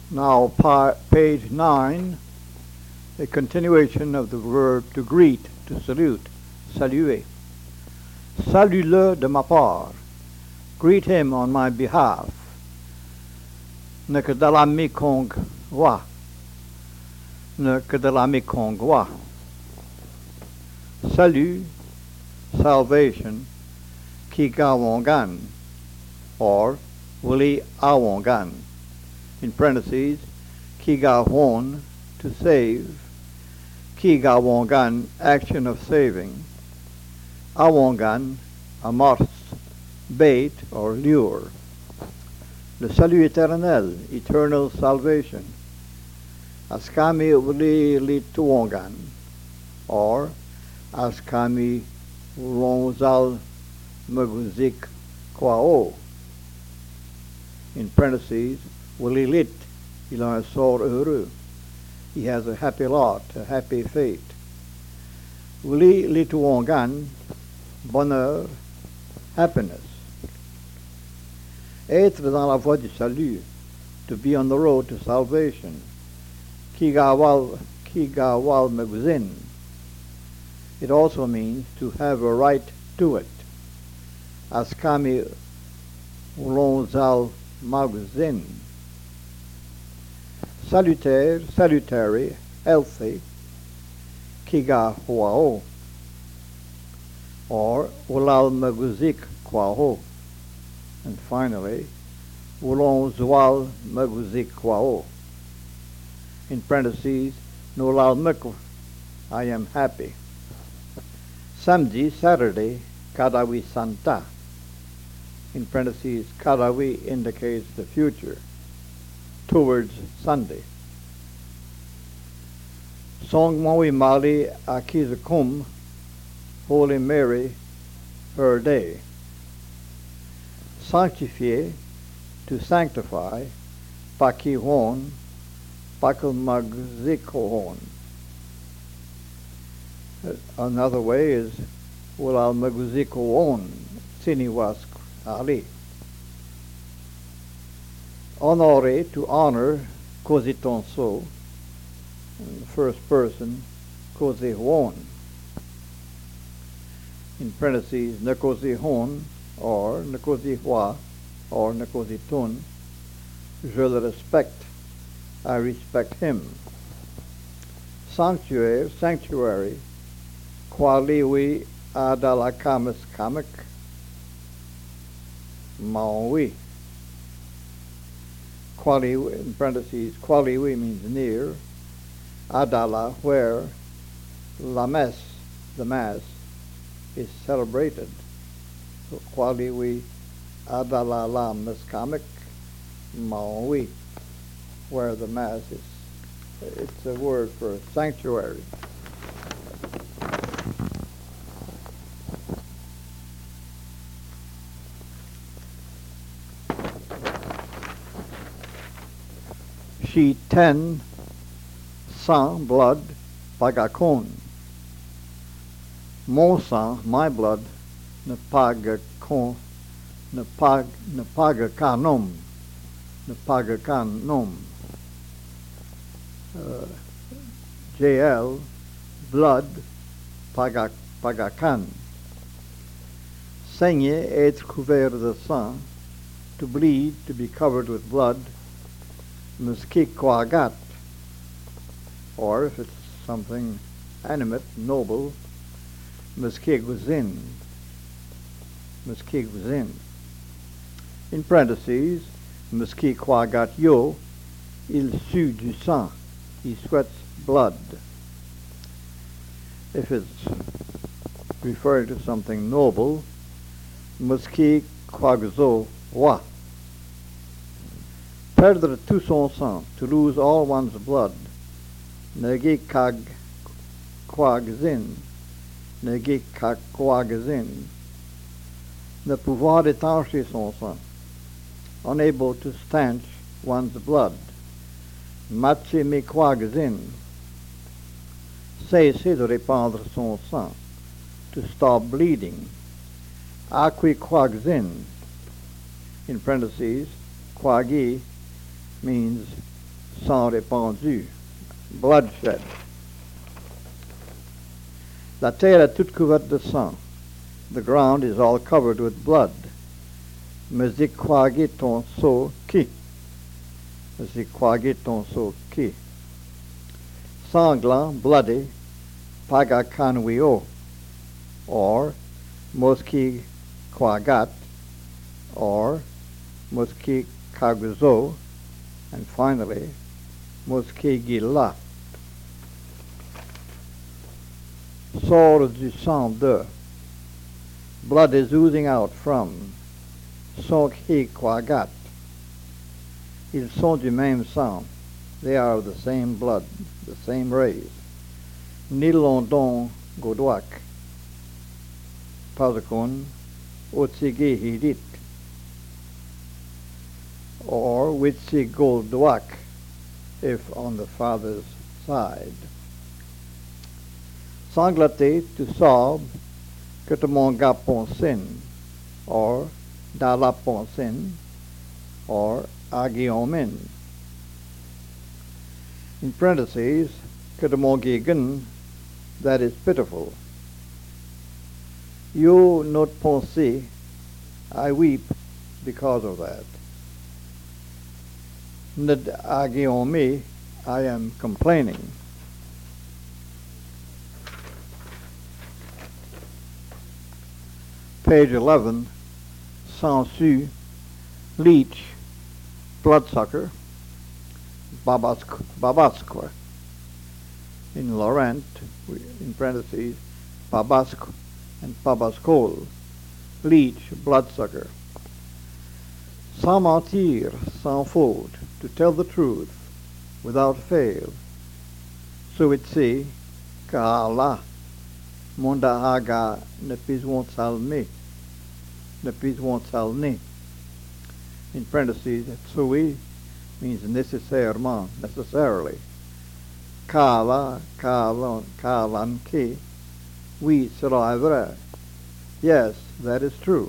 Now, page 9, a continuation of the verb to greet, to salute, saluer. Salue-le de ma part. Greet him on my behalf. Ne que de la Mekongwa. Ne que de la Mekongwa. Salut, salvation, ki gawongan, or wili awongan. In parentheses, ki gawon, to save, ki gawongan, action of saving, awongan, amorce, bait or lure. Le salut éternel, eternal salvation. Askami wili lituongan, or Askami ronzal maguzik kwao. In parentheses, Wililit, il a un sort heureux. He has a happy lot, a happy fate. Wili lituongan, bonheur, happiness. Être dans la voie du salut, to be on the road to salvation. Kigawal maguzin. It also means to have a right to it. Askami ulonzal maguzin. Salutaire, salutary, healthy. Kiga huao. Or ulal maguzik kwao. And finally, ulonzwal maguzik kwao. In parentheses, nolal mekw, I am happy. Samedi, Saturday, Kadawi Santa. In parentheses, Kadawi indicates the future, towards Sunday. Song Maui Mali Akizakum, Holy Mary, her day. Sanctifier, to sanctify, Pakihon, Pakalmagzikohon. Another way is Ulal Maguzikoon, Siniwask Ali. Honore, to honor, Kozitonso, in the first person, Kozihon. In parentheses, Nekozihon, or Nekozihwa, or Nekozitun. Je le respecte, I respect him. Sanctuary, sanctuary, Kwaliwi adalakamis kamik, maui. Kwaliwi, in parentheses, Kwaliwi means near, adala, where, lames, the mass, is celebrated. So Kwaliwi adala lamis kamik, maui, where the mass is. It's a word for sanctuary. Sheet 10, sang, blood, pagakon. Mon sang, my blood, ne pagakanom, ne pagakanom. JL, blood, pagakan. Saigner, être couvert de sang, to bleed, to be covered with blood. Muskik kwagat, or if it's something animate, noble, muskigwazin. Muskigwazin. In parentheses, muskik kwagat yo, il sue du sang, he sweats blood. If it's referring to something noble, muskik kwagzo wa. Perdre tout son sang, to lose all one's blood. Negi kag kwagzin, negi kag kwagzin. Ne pouvoir étancher son sang, unable to stanch one's blood. Matche me kwagzin, cesser de répandre son sang, to stop bleeding. Acqui quagzin, in parentheses, quagi means sang répandu, bloodshed. La terre est toute couverte de sang. The ground is all covered with blood. Mzikwagi ton so ki. Mzikwagi ton so ki. Sanglant, bloody, pagakanwio, or moski kwagat, or moski kaguzo, and finally moski gila. Sort du sang de. Blood is oozing out from. Sonk hi kwagat. Ils sont du même sang. They are of the same blood, the same race. Nilondon godwak. Pazakun otsigi hidit. Or witsi goldwak, if on the father's side. Sanglater, to sob, que te mon gars ponsin, or dans la ponsin, or agiomin. In parentheses, que te mon gigan, that is pitiful. You not penser, I weep because of that. Ned agiomi, I am complaining. Page 11, Sansu, leech, bloodsucker, babasque. In Laurent, in parentheses, babasque and babascol, leech, bloodsucker. Sans mentir, sans faute, to tell the truth, without fail. Suitsi, ka'ala, monda haga ne piswont salme. In parentheses, tsui means nécessairement, necessarily. Kalan ki. Oui, cela est vrai. Yes, that is true.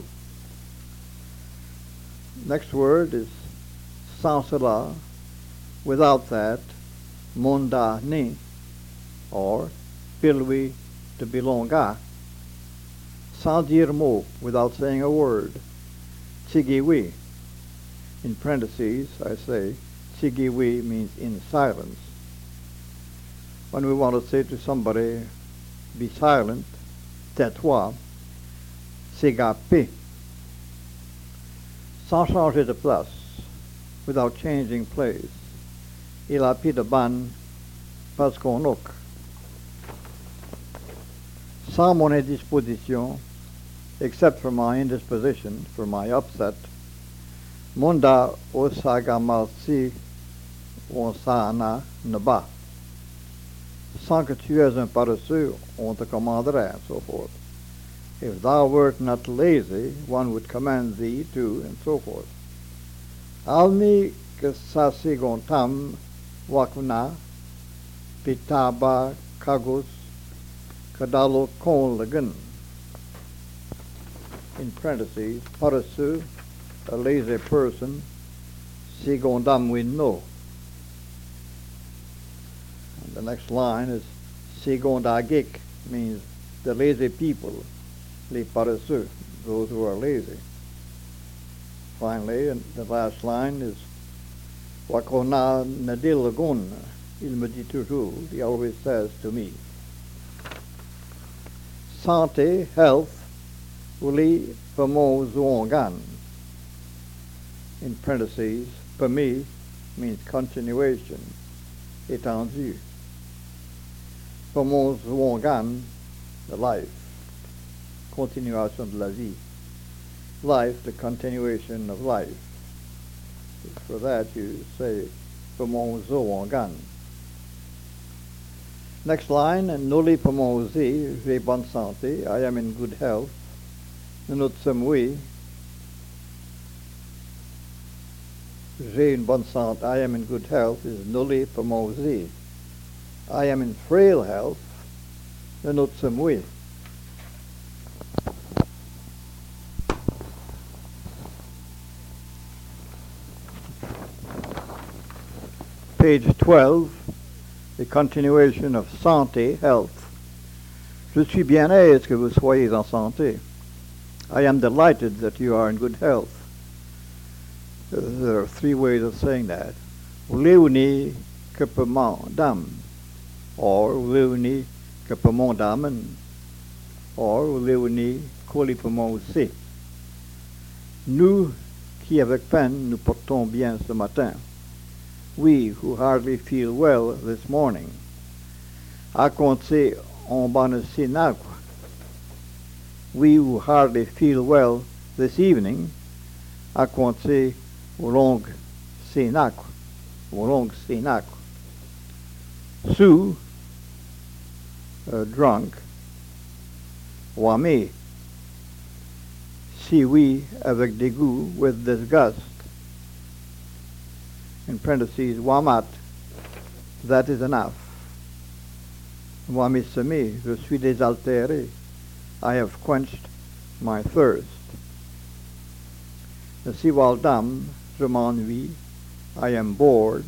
Next word is sans cela, without that, monda ni, or pilwi, to belong à. Sans dire mot, without saying a word. Tsigiwi. In parentheses, I say, tsigiwi means in silence. When we want to say to somebody, be silent, tais-toi, sigapi. Sans changer de place, without changing place. Il a pris de ban parce qu'on oc. Sans mon indisposition, except for my indisposition, for my upset, munda osagamalsi onsana neba. Sans que tu es un paresseux, on te commanderait, and so forth. If thou wert not lazy, one would command thee to, and so forth. Alni que sasigontam wakuna pitaba kagus kadalo kon lagun. In parentheses, paresseux, a lazy person, sigondam we know. And the next line is sigondagik, means the lazy people, les paresseux, those who are lazy. Finally, and the last line is wakona nadil lagun, il me dit toujours, he always says to me. Santé, health, uli pamo zuongan. In parentheses, pami means continuation, étendu. Pamo zuongan, the life, continuation de la vie. Life, the continuation of life. For that you say pamo zuongan. Next line, noli pomosi, j'ai bonne santé, I am in good health. Nunut semui, j'ai une bonne santé, I am in good health, is noli pomosi. I am in frail health, nunut semui. Page 12, the continuation of santé, health. Je suis bien aise que vous soyez en santé. I am delighted that you are in good health. There are three ways of saying that. Voulez-vous que pour mon dame? Or voulez-vous que pour mon dame? Or voulez-vous coller pour moi aussi? Nous qui avec peine nous portons bien ce matin. We who hardly feel well this morning. À compter en bonne sinacre. We who hardly feel well this evening. À compter au long sinacre. Au long sinacre. Sous, drunk. Wame. Si oui, avec dégoût, with disgust. In parentheses, wamat, that is enough. Wami semi, je suis désaltéré. I have quenched my thirst. Si waldam, je m'ennuie. I am bored.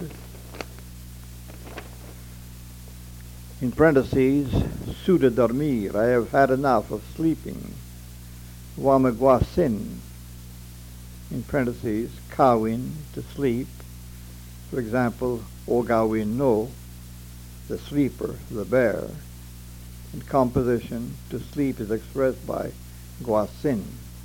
In parentheses, sous de dormir, I have had enough of sleeping. Wamagwasin, in parentheses, kawin, to sleep. For example, ogawin no, the sleeper, the bear. In composition, to sleep is expressed by guasin.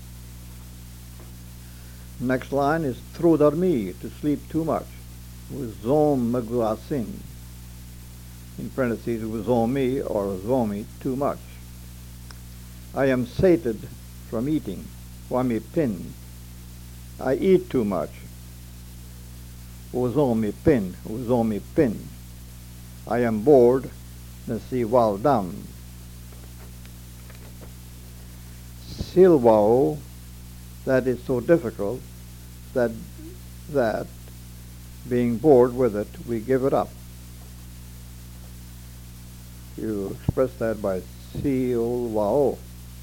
Next line is trop dormir, to sleep too much. Zom maguasin. In parentheses, zomi or zomi, too much. I am sated from eating. Wami pin. I eat too much. Uzomi pin. I am bored. Nasi waldam. Silwao, that is so difficult that being bored with it, we give it up. You express that by silwao.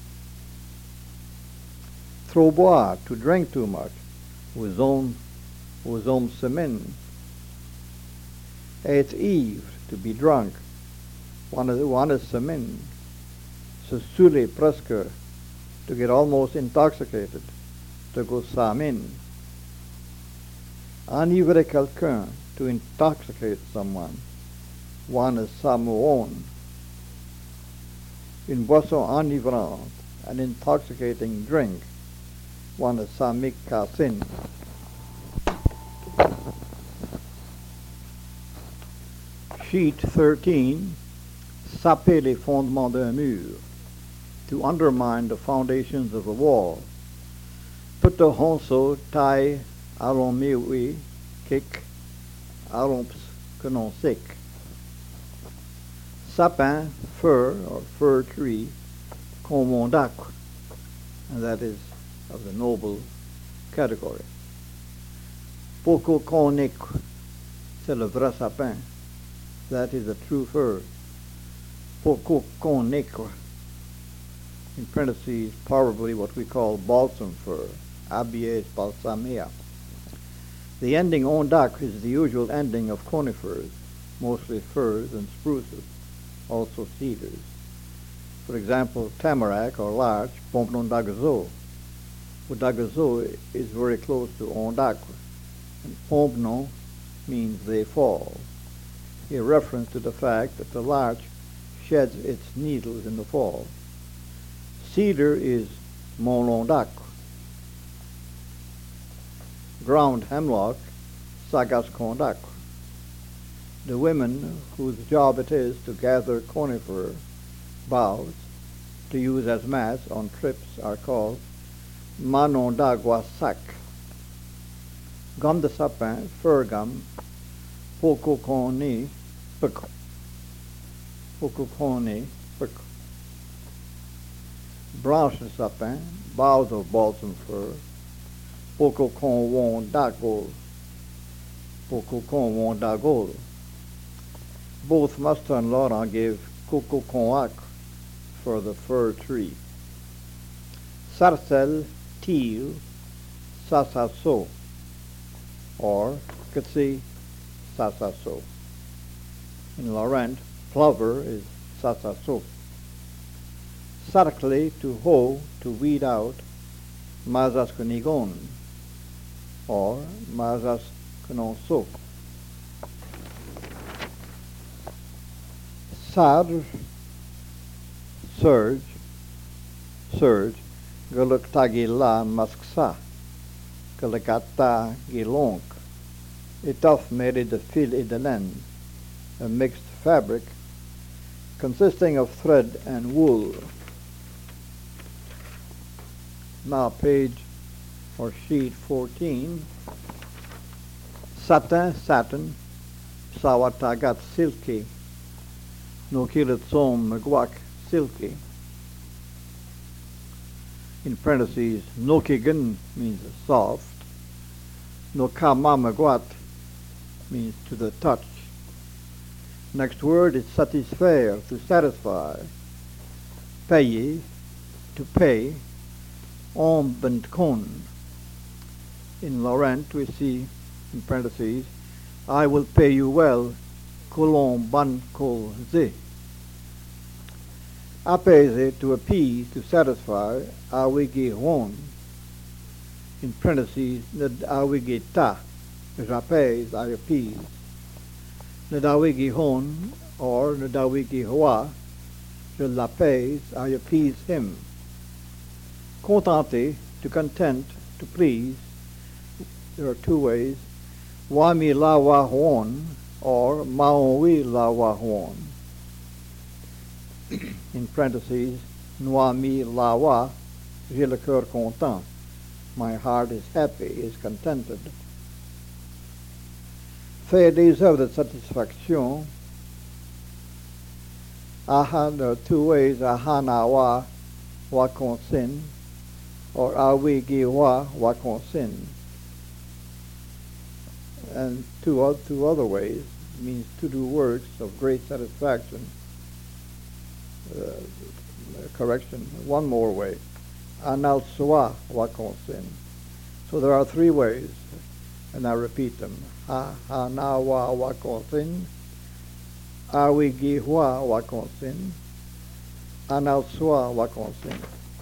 Trop boire, to drink too much. Uzom semin. It's eve, to be drunk. One is semin. Sesule presque, to get almost intoxicated. To go samin. Enivrer quelqu'un, to intoxicate someone. One is samuon. Une boisson enivrante, an intoxicating drink. One is samik kasin. Sheet 13, saper les fondements d'un mur, to undermine the foundations of a wall. Puto honso tai alon miwi kik alomps que non sick. Sapin, fir or fir tree, comme d'acre, and that is of the noble category. Poco con nègre, c'est le vrai sapin. That is a true fir. Poco con nègre, in parentheses, probably what we call balsam fir, Abies balsamea. The ending on d'acre is the usual ending of conifers, mostly firs and spruces, also cedars. For example, tamarack or larch, Pompnon d'Agazo. D'Agazo is very close to on d'acre, and Pompnon means they fall, a reference to the fact that the larch sheds its needles in the fall. Cedar is Mont Long d'Acre. Ground hemlock, Sagascon d'Acre. The women whose job it is to gather conifer boughs to use as mats on trips are called Manon d'Agua Sac. Gomme de sapin, fir gum, poco coni, pic. Poco coni, pic. Branche de sapin, boughs of balsam fir, poco con won d'agol. Poco con won d'agol. Both Master and Laurent gave coco con acre for the fir tree. Sarcelle, teal, sasaso, or Katsi, sasaso. In Laurent, plover is sasaso. Sarkle, to hoe, to weed out, mazaskonigon, or mazaskononso. Sar, surge, galuktagila masksa, galagata gilonk, étoffe mêlée de fil et de laine, a mixed fabric consisting of thread and wool. Now page or sheet 14, satin, sawatagat silky, nokilatsom magwak silky. In parentheses, nokigan means soft, nokamamagwat means to the touch. Next word is satisfaire, to satisfy, payer, to pay, ombentcon. In Laurent we see, in parentheses, I will pay you well, colon ban kol ze. Apaiser, to appease, to satisfy, awigihon. In parentheses, awigita, j'apaise, I appease. Nadawigihon, or nadawigihoa, je l'apaise, I appease him. Contenter, to content, to please. There are two ways. Wami la wahon, or maonwi la wahon. In parentheses, Noami lawa, j'ai le cœur content. My heart is happy, is contented. Faire deserve the satisfaction. Aha, there are two ways. Aha nawa wa konsin, or awigi wa konsin. And two other ways means to do works of great satisfaction. Correction, one more way. Anal swa wa konsin. So there are three ways, and I repeat them. Ha na wa konsin, awigi wa konsin, anal swa wa konsin.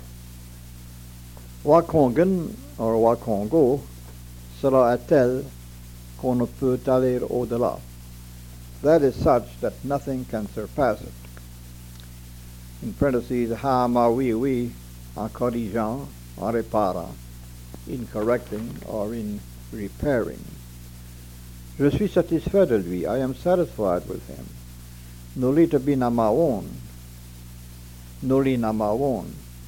Wakongen or wakongo, cela est tel qu'on ne peut aller au-delà. That is such that nothing can surpass it. In parentheses, ha ma oui, en corrigeant, en réparant, in correcting or in repairing. Je suis satisfait de lui. I am satisfied with him. Noli tabi namawon. Noli namawon.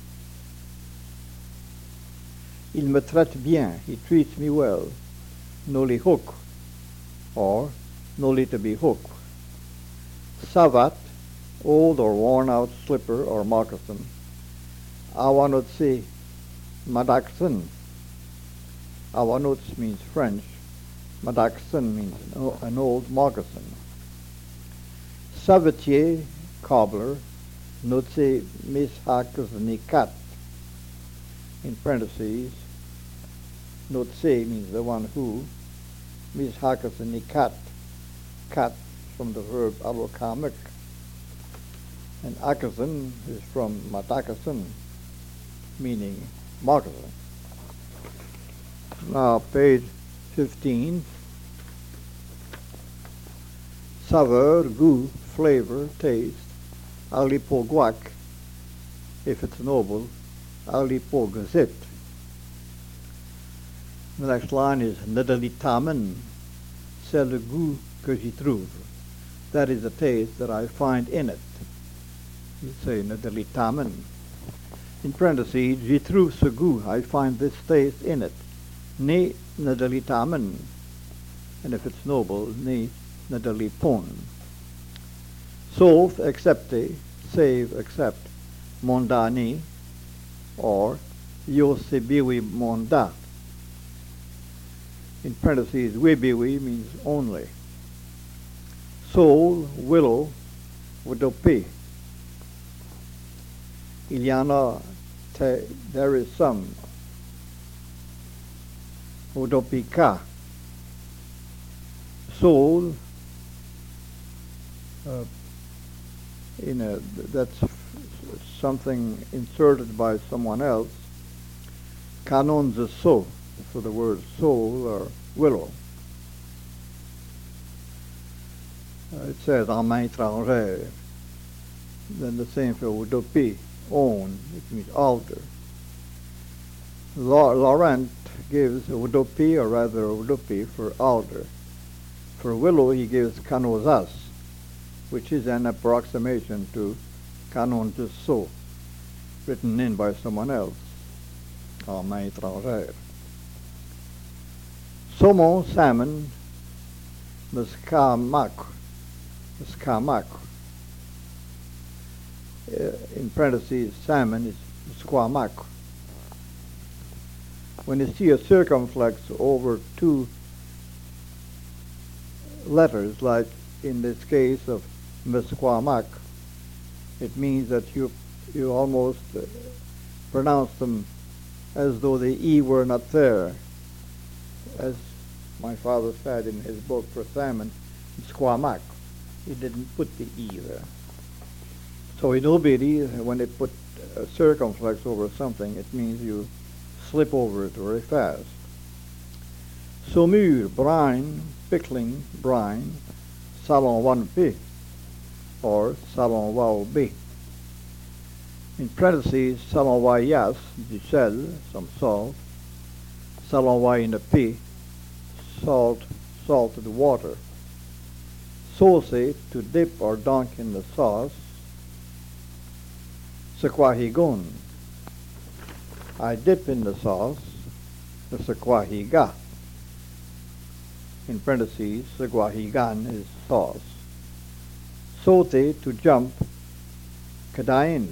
Il me traite bien. He treats me well. Noli hook. Or noli tabi hook. Savat, old or worn out slipper or moccasin. Awanotsi madaksin. Awanots means French. Madaksin means an old moccasin. Savetier, cobbler. Notse mishakznikat. In parentheses, notse means the one who. Mishakznikat. Kat from the verb alokamek. And akasin is from matakasin, meaning moccasin. Now, page 15. Saveur, goût, flavor, taste. Alipoguac, if it's noble. Alipogazit. The next line is Nedalitamen. C'est le goût que j'y trouve. That is the taste that I find in it. You say Nedalitamen. In parentheses, j'y trouve ce goût. I find this taste in it. Ne Nedalitamen. And if it's noble, ne Nedalipon. Sauf, accepte, save, accept, mondani, or yosebiwi monda. In parentheses, webiwi means only. Soul, willow, wodopi. Il y en a, there is some. Wodopika. soul, that's something inserted by someone else. Canon de so, for the word soul or willow. It says en main étrangère. Then the same for Wodopi, own, which means altar. Laurent gives Wodopi, or rather Wodopi, for altar. For willow, he gives Canozas, which is an approximation to Canon de so, written in by someone else, en main étrangère. Saumon, salmon, Muscamac. In parentheses, salmon is squamac. When you see a circumflex over two letters, like in this case of Musquamac, it means that you almost pronounce them as though the E were not there. As my father said in his book for salmon, Squamac. He didn't put the E there. So in Obedi, when they put a circumflex over something, it means you slip over it very fast. Saumure, brine, pickling, brine, salon one p, or salon wao b. In parentheses, salon wayas, du sel, some salt, salon way in a p, salted water. Sauce, to dip or dunk in the sauce. Sequahigon, I dip in the sauce. The sequahiga. In parentheses, sequahigan is sauce. Saute, to jump. Kadain.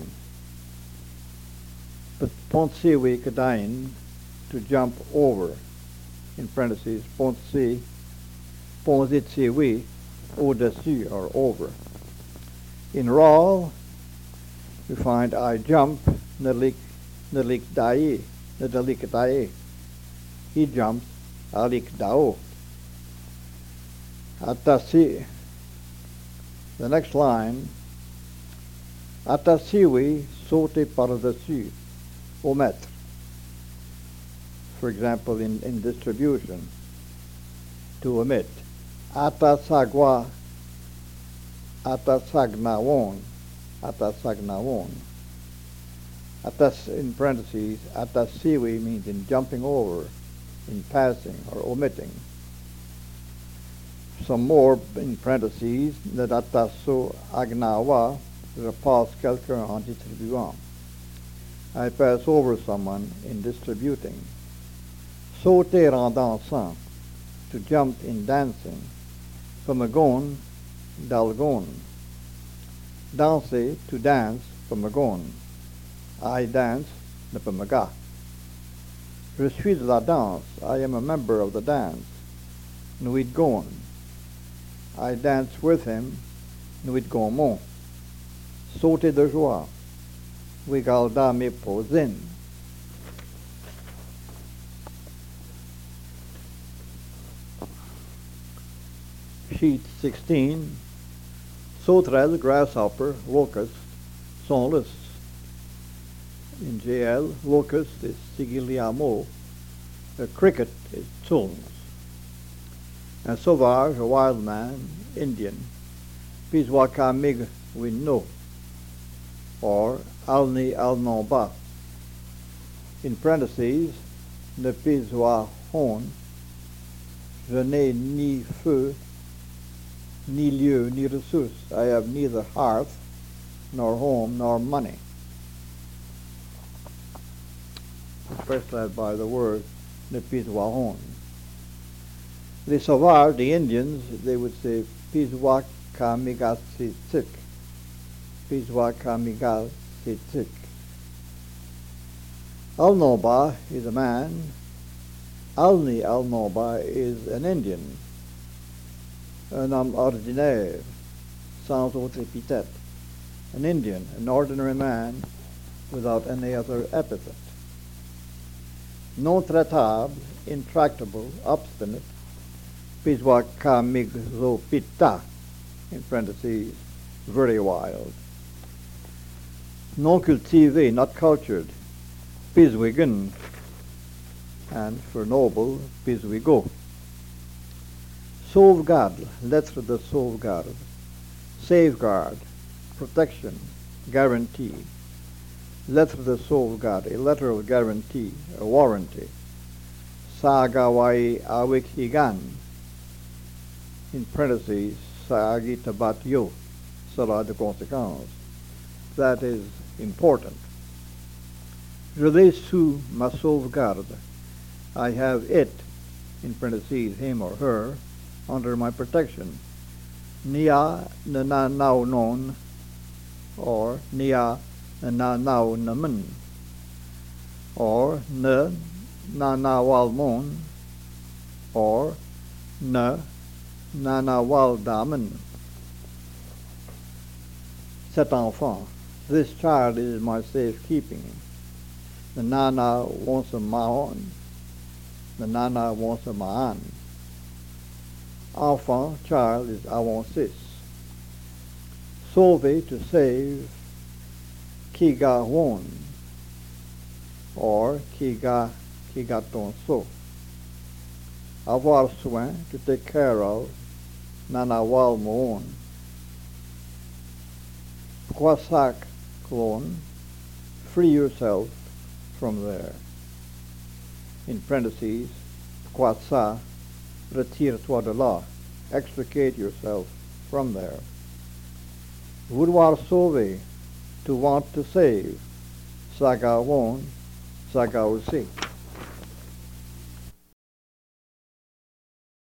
But ponsewe kadain, to jump over. In parentheses, ponse, ponzitsewe, au-dessus or over. In Rawl, we find I jump, nalik daye, nadalik daye. He jumps, alik dao. Atasi, the next line, atasiwi saute par-dessus, au maître. For example, in distribution, to omit. Atasagwa, atasagnawon, atasagnawon. Atas, in parentheses, atasiwi means in jumping over, in passing or omitting. Some more in parentheses, that ataso agnawa, je passe quelqu'un en distribuant. I pass over someone in distributing. Sauter en dansant, to jump in dancing. Pamagon, dalgon. Danser, to dance, pamagon. I dance, nepamaga. Je suis de la danse, I am a member of the dance. Nuit gon. I dance with him, nuit gomon. Sauter de joie. Wigalda me posin. Sheet 16, sauterelle, grasshopper, locust, sont lists. In JL, locust is sigiliamo, a cricket is tulns. And sauvage, a wild man, Indian, piswakamig winno, or alni alnomba. In parentheses, ne piswa hon, je n'ai ni feu, ni lieu, ni ressource. I have neither hearth, nor home, nor money. Expressed that by the word nepizwahon. The Sauvage, the Indians, they would say pizwakamigatsitsik. Pizwakamigatsitsik. Alnoba is a man. Alni Alnoba is an Indian. Un homme ordinaire, sans autre épithète. An Indian, an ordinary man, without any other epithet. Non traitable, intractable, obstinate. Piswa kamigzopita, in parentheses, very wild. Non cultivé, not cultured, piswigan, and for noble, piswigo. Sauvegarde, lettre de sauvegarde. Safeguard, protection, guarantee. Lettre de sauvegarde, a letter of guarantee, a warranty. Sagawai awik higan, in parentheses, saagi tabatyo, cela de conséquence. That is important. Je l'ai sous ma sauvegarde. I have it, in parentheses, him or her, under my protection. Nia na nau non, or nia na nau naman, or ne na walmon, or ne na waldaman. Cet enfant, this child is my safekeeping. The nana wants a maon, the nana wants a maan. Enfant, child, is avancis. Sauver, to save, kiga won, or kiga ton so. Avoir soin, to take care of, nanawal moon. Kwasak clone, free yourself from there. In parentheses, kwasa, retire-toi de là, extricate yourself from there. Vouloir sauver, to want to save, saga won, saga aussi.